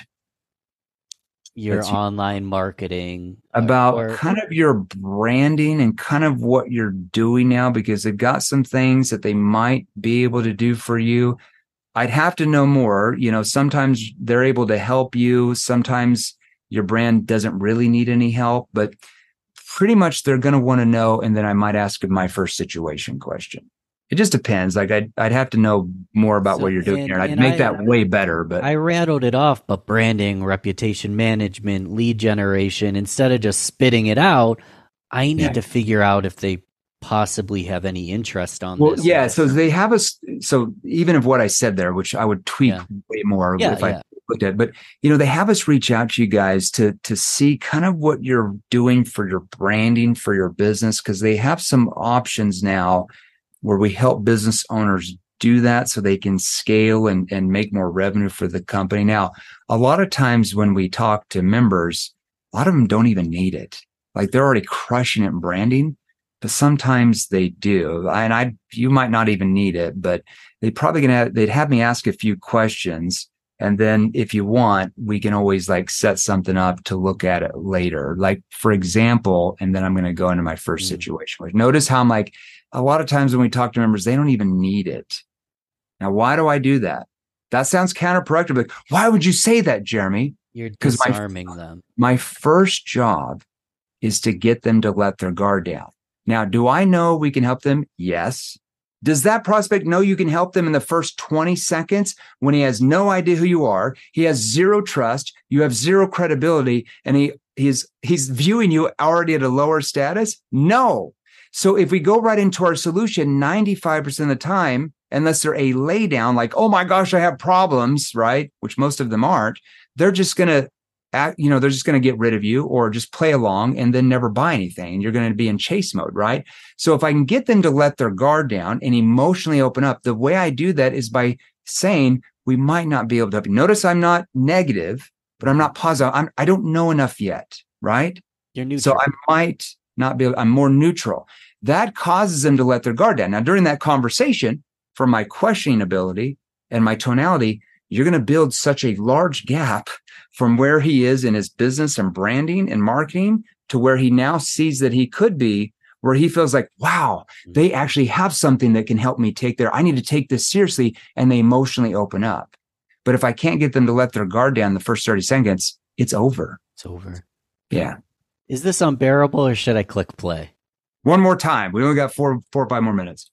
Your That's online marketing. About or, kind of your branding and kind of what you're doing now, because they've got some things that they might be able to do for you. I'd have to know more. You know, sometimes they're able to help you. Sometimes your brand doesn't really need any help, but pretty much they're going to want to know. And then I might ask my first situation question. It just depends. Like I'd, I'd have to know more about So, what you're doing and- here. And I'd and make I- that way better, but I rattled it off, but branding, reputation management, lead generation, instead of just spitting it out, I need Yeah. to figure out if they possibly have any interest on well, this. yeah. So they have us. So even of what I said there, which I would tweak Yeah. way more Yeah, if yeah. I looked at, but you know, they have us reach out to you guys to, to see kind of what you're doing for your branding, for your business, because they have some options now where we help business owners do that so they can scale and, and make more revenue for the company. Now, a lot of times when we talk to members, a lot of them don't even need it. Like they're already crushing it in branding, but sometimes they do. And I, you might not even need it, but they probably gonna have, they'd have me ask a few questions. And then if you want, we can always like set something up to look at it later. Like for example, and then I'm going to go into my first Mm. situation. Notice how I'm like, a lot of times when we talk to members, they don't even need it. Now, why do I do that? That sounds counterproductive. Like, why would you say that, Jeremy? You're 'Cause my- disarming them. My first job is to get them to let their guard down. Now, do I know we can help them? Yes. Does that prospect know you can help them in the first twenty seconds when he has no idea who you are? He has zero trust. You have zero credibility, and he he's he's viewing you already at a lower status? No. So if we go right into our solution, ninety-five percent of the time, unless they're a lay down, like, oh my gosh, I have problems, right? Which most of them aren't, they're just going to act, you know, they're just going to get rid of you or just play along and then never buy anything. And you're going to be in chase mode, right? So if I can get them to let their guard down and emotionally open up, the way I do that is by saying, we might not be able to help you. Notice I'm not negative, but I'm not positive. I'm, I don't know enough yet, right? You're neutral. So I might not be able, I'm more neutral. That causes them to let their guard down. Now, during that conversation, for my questioning ability and my tonality, you're going to build such a large gap from where he is in his business and branding and marketing to where he now sees that he could be, where he feels like, wow, they actually have something that can help me take there. I need to take this seriously. And they emotionally open up. But if I can't get them to let their guard down the first thirty seconds, it's over. It's over. Yeah. Is this unbearable, or should I click play? One more time. We only got four, four or five more minutes.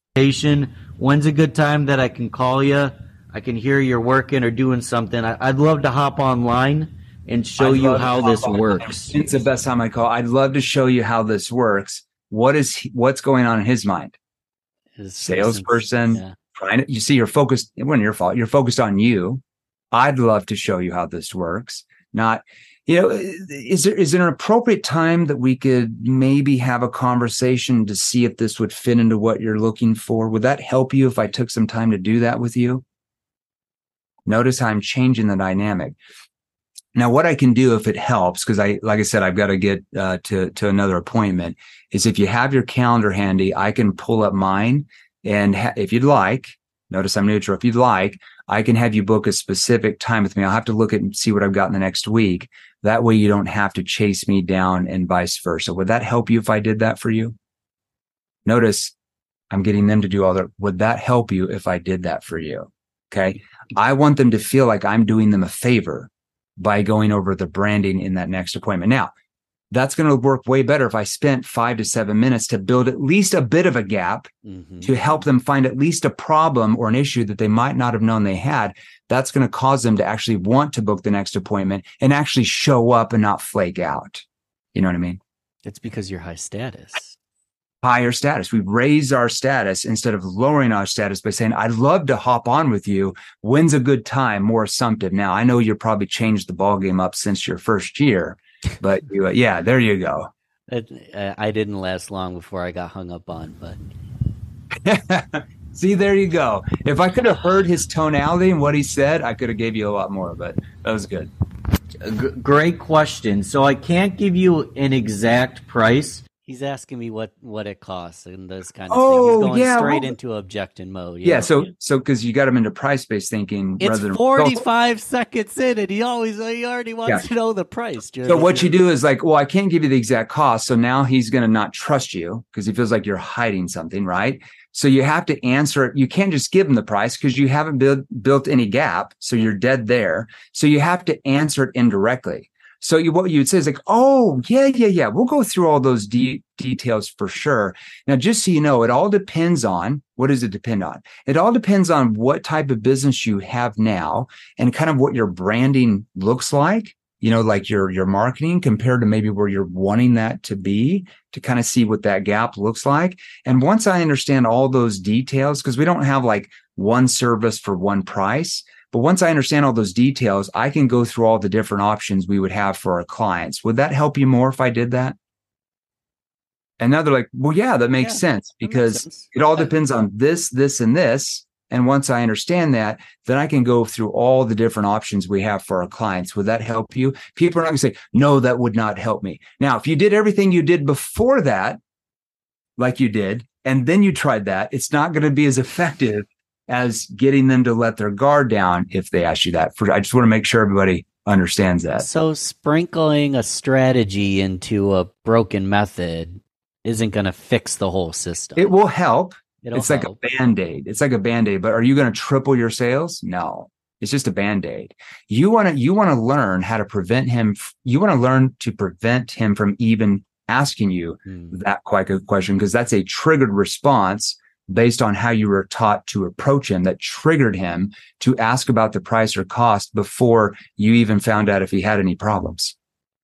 When's a good time that I can call you? I can hear you're working or doing something. I, I'd love to hop online and show I'd you love to how hop this on. works. It's the best time I call. I'd love to show you how this works. What is he, what's going on in his mind? His Salesperson. Yeah. Trying to, you see, you're focused. It wasn't your fault. You're focused on you. I'd love to show you how this works. Not, you know, is there is there an appropriate time that we could maybe have a conversation to see if this would fit into what you're looking for? Would that help you if I took some time to do that with you? Notice how I'm changing the dynamic. Now, what I can do if it helps, because I, like I said, I've got to get uh, to to another appointment, is if you have your calendar handy, I can pull up mine, and ha- if you'd like, notice I'm neutral. If you'd like, I can have you book a specific time with me. I'll have to look at and see what I've got in the next week. That way you don't have to chase me down and vice versa. Would that help you if I did that for you? Notice I'm getting them to do all that. Would that help you if I did that for you? Okay. I want them to feel like I'm doing them a favor by going over the branding in that next appointment. Now, that's going to work way better if I spent five to seven minutes to build at least a bit of a gap mm-hmm. to help them find at least a problem or an issue that they might not have known they had. That's going to cause them to actually want to book the next appointment and actually show up and not flake out. You know what I mean? It's because you're high status. Higher status. We've raised our status instead of lowering our status by saying, I'd love to hop on with you. When's a good time? More assumptive. Now, I know you're probably changed the ballgame up since your first year, but you, uh, yeah, there you go. It, uh, I didn't last long before I got hung up on, but. See, there you go. If I could have heard his tonality and what he said, I could have gave you a lot more, but that was good. G- great question. So I can't give you an exact price. He's asking me what, what it costs and this kind of oh, thing. He's going yeah, straight well, into objection mode. Yeah, know? so so because you got him into price-based thinking. It's rather than forty-five results. Seconds in, and he always he already wants yeah. to know the price. Jeremy. So what you do is like, well, I can't give you the exact cost. So now he's going to not trust you because he feels like you're hiding something, right? So you have to answer it. You can't just give him the price because you haven't built built any gap. So you're dead there. So you have to answer it indirectly. So you, what you would say is like, oh, yeah, yeah, yeah. We'll go through all those de- details for sure. Now, just so you know, it all depends on, what does it depend on? It all depends on what type of business you have now and kind of what your branding looks like, you know, like your, your marketing compared to maybe where you're wanting that to be to kind of see what that gap looks like. And once I understand all those details, because we don't have like one service for one price, but once I understand all those details, I can go through all the different options we would have for our clients. Would that help you more if I did that? And now they're like, well, yeah, that makes yeah, sense because makes sense. It all depends on this, this, and this. And once I understand that, then I can go through all the different options we have for our clients. Would that help you? People are not going to say, no, that would not help me. Now, if you did everything you did before that, like you did, and then you tried that, it's not going to be as effective as getting them to let their guard down if they ask you that. For, I just want to make sure everybody understands that. So sprinkling a strategy into a broken method isn't going to fix the whole system. It will help. It'll it's help. like a Band-Aid. It's like a Band-Aid, but are you going to triple your sales? No. It's just a Band-Aid. You want to you want to learn how to prevent him. You want to learn to prevent him from even asking you mm. that quite a question because that's a triggered response based on how you were taught to approach him that triggered him to ask about the price or cost before you even found out if he had any problems.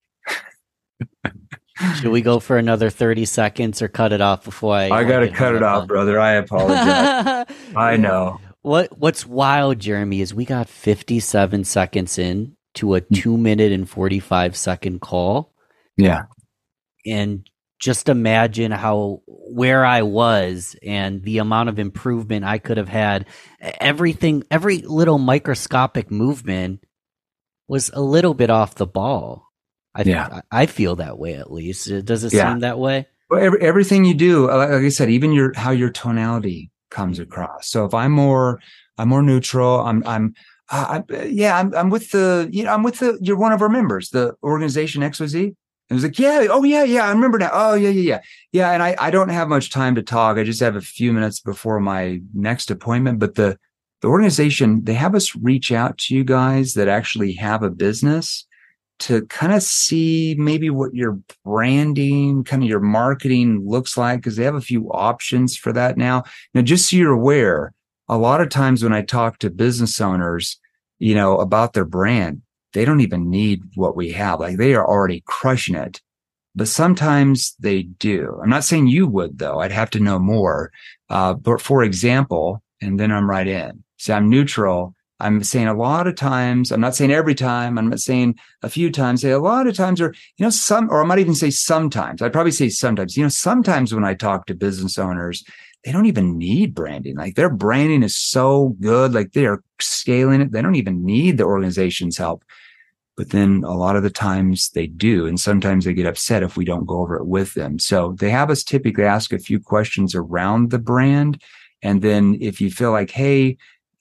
Should we go for another thirty seconds or cut it off before I... I got to cut it off, on? brother. I apologize. I know. What What's wild, Jeremy, is we got fifty-seven seconds in to a two minute and forty-five second call. Yeah. And just imagine how where I was and the amount of improvement I could have had. Everything, every little microscopic movement was a little bit off the ball. I yeah. I feel that way at least. Does it yeah. seem that way? Well, every, everything you do, like I said, even your how your tonality comes across. So if I'm more, I'm more neutral. I'm, I'm, uh, I, yeah, I'm, I'm with the, you know, I'm with the. You're one of our members, the organization X Y Z. And it was like, yeah, oh, yeah, yeah, I remember now. Oh, yeah, yeah, yeah. Yeah, and I, I don't have much time to talk. I just have a few minutes before my next appointment. But the, the organization, they have us reach out to you guys that actually have a business to kind of see maybe what your branding, kind of your marketing looks like, because they have a few options for that now. Now, just so you're aware, a lot of times when I talk to business owners, you know, about their brand, they don't even need what we have. Like they are already crushing it, but sometimes they do. I'm not saying you would though. I'd have to know more. Uh, but for example, and then I'm right in. So I'm neutral. I'm saying a lot of times, I'm not saying every time, I'm not saying a few times, say a lot of times, or, you know, some, or I might even say sometimes, I'd probably say sometimes, you know, sometimes when I talk to business owners, they don't even need branding. Like their branding is so good. Like they are scaling it. They don't even need the organization's help. But then a lot of the times they do. And sometimes they get upset if we don't go over it with them. So they have us typically ask a few questions around the brand. And then if you feel like, hey,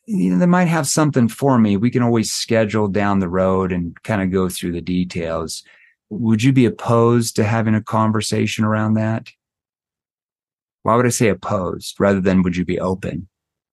you know, they might have something for me. We can always schedule down the road and kind of go through the details. Would you be opposed to having a conversation around that? Why would I say opposed rather than would you be open?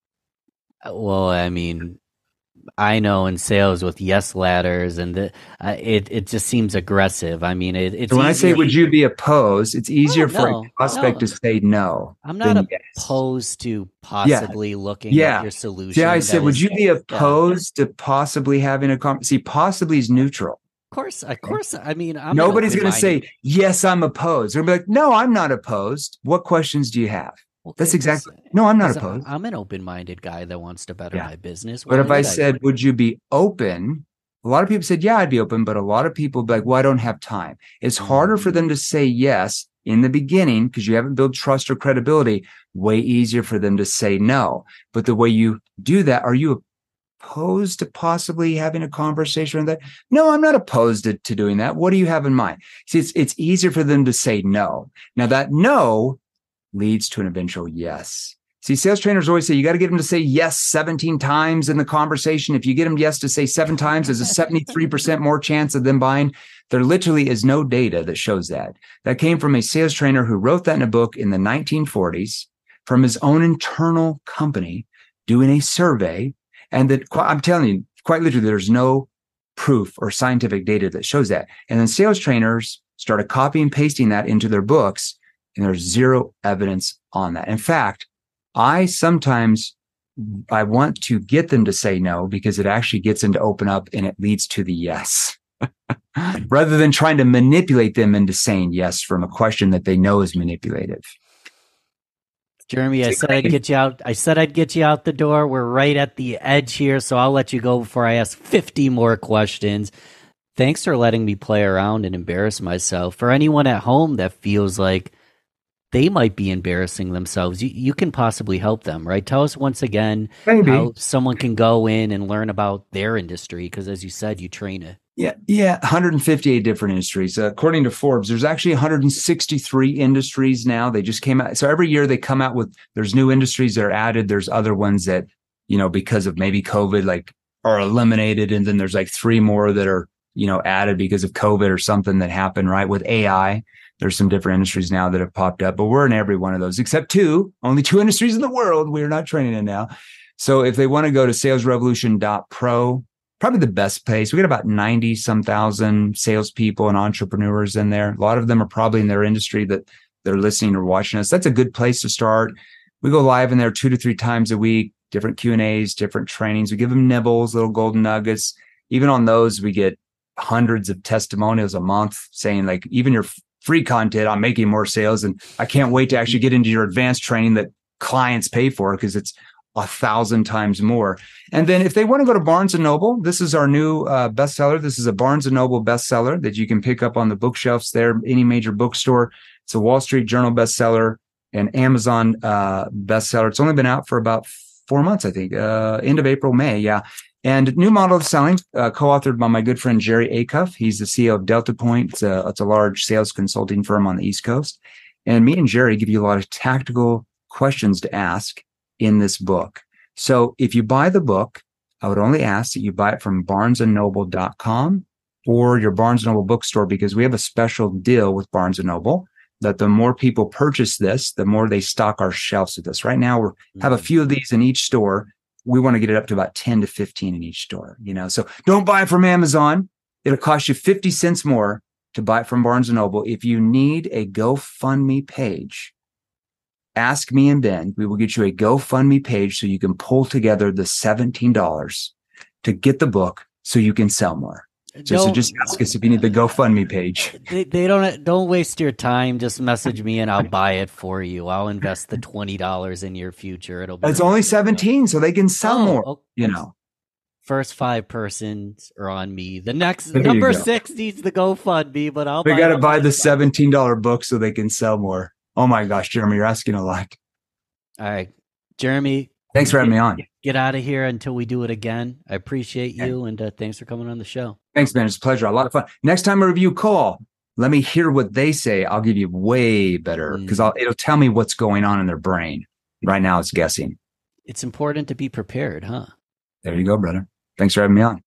Well, I mean, I know in sales with yes ladders and the, uh, it it just seems aggressive. I mean, it, it's so when easier. I say would you be opposed, it's easier Oh, for no, a prospect no. to say no. I'm not than yes. opposed to possibly looking Yeah. at your solution. Yeah, I that said, would is- you be yeah. opposed to possibly having a conversation? See, possibly is neutral. Of course, of course. I mean, I'm an Nobody's going to open-minded- say, yes, I'm opposed. They're going to be like, no, I'm not opposed. What questions do you have? Okay, That's 'cause- exactly, no, I'm not 'cause opposed. I'm an open-minded guy that wants to better Yeah. my business. But Why if I would said, would you be open? A lot of people said, yeah, I'd be open. But a lot of people be like, well, I don't have time. It's harder for them to say yes in the beginning because you haven't built trust or credibility. Way easier for them to say no. But the way you do that, are you opposed to possibly having a conversation on that? No, I'm not opposed to, to doing that. What do you have in mind? See, it's, it's easier for them to say no. Now that no leads to an eventual yes. See, sales trainers always say you got to get them to say yes seventeen times in the conversation. If you get them yes to say seven times, there's a seventy-three percent more chance of them buying. There literally is no data that shows that. That came from a sales trainer who wrote that in a book in the nineteen forties from his own internal company doing a survey. And that I'm telling you, quite literally, there's no proof or scientific data that shows that. And then sales trainers started copying and pasting that into their books, and there's zero evidence on that. In fact, I sometimes, I want to get them to say no because it actually gets them to open up and it leads to the yes. Rather than trying to manipulate them into saying yes from a question that they know is manipulative. Jeremy, I said I'd get you out. I said I'd get you out the door. We're right at the edge here, so I'll let you go before I ask fifty more questions. Thanks for letting me play around and embarrass myself. For anyone at home that feels like they might be embarrassing themselves, you, you can possibly help them, right? Tell us once again Maybe. how someone can go in and learn about their industry, because as you said, you train it. Yeah, yeah, one hundred fifty-eight different industries. Uh, according to Forbes, there's actually one hundred sixty-three industries now. They just came out. So every year they come out with, there's new industries that are added. There's other ones that, you know, because of maybe COVID, like are eliminated. And then there's like three more that are, you know, added because of COVID or something that happened, right? With A I, there's some different industries now that have popped up, but we're in every one of those except two, only two industries in the world. We're not training in now. So if they want to go to sales revolution dot pro, probably the best place. We got about ninety some thousand salespeople and entrepreneurs in there. A lot of them are probably in their industry that they're listening or watching us. That's a good place to start. We go live in there two to three times a week, different Q and A's, different trainings. We give them nibbles, little golden nuggets. Even on those, we get hundreds of testimonials a month saying like, even your free content, I'm making more sales. And I can't wait to actually get into your advanced training that clients pay for because it's a thousand times more. And then if they want to go to Barnes and Noble, this is our new uh, bestseller. This is a Barnes and Noble bestseller that you can pick up on the bookshelves there, any major bookstore. It's a Wall Street Journal bestseller and Amazon uh, bestseller. It's only been out for about four months, I think, uh, end of April, May. Yeah. And new model of selling, uh, co-authored by my good friend, Jerry Acuff. He's the C E O of Delta Point. It's a, it's a large sales consulting firm on the East Coast. And me and Jerry give you a lot of tactical questions to ask in this book. So if you buy the book, I would only ask that you buy it from barnes and noble dot com or your Barnes and Noble bookstore, because we have a special deal with Barnes and Noble that the more people purchase this, the more they stock our shelves with this. Right now, we have a few of these in each store. We want to get it up to about ten to fifteen in each store, you know, so don't buy it from Amazon. It'll cost you fifty cents more to buy it from Barnes and Noble. If you need a GoFundMe page, ask me and Ben. We will get you a GoFundMe page so you can pull together the seventeen dollars to get the book so you can sell more. So, so just ask us if you need the GoFundMe page. They, they don't don't waste your time. Just message me and I'll buy it for you. I'll invest the twenty dollars in your future. It'll be It's only seventeen, so they can sell Oh, more. okay. You know, First five persons are on me. The next There you number go. six needs the GoFundMe, but I'll they buy got to it buy the first five. seventeen dollar book so they can sell more. Oh my gosh, Jeremy, you're asking a lot. All right, Jeremy. Thanks for having me on. Get out of here until we do it again. I appreciate you, and uh, thanks for coming on the show. Thanks, man. It's a pleasure. A lot of fun. Next time I review call, let me hear what they say. I'll give you way better because Mm. I'll it'll tell me what's going on in their brain. Right now, it's guessing. It's important to be prepared, huh? There you go, brother. Thanks for having me on.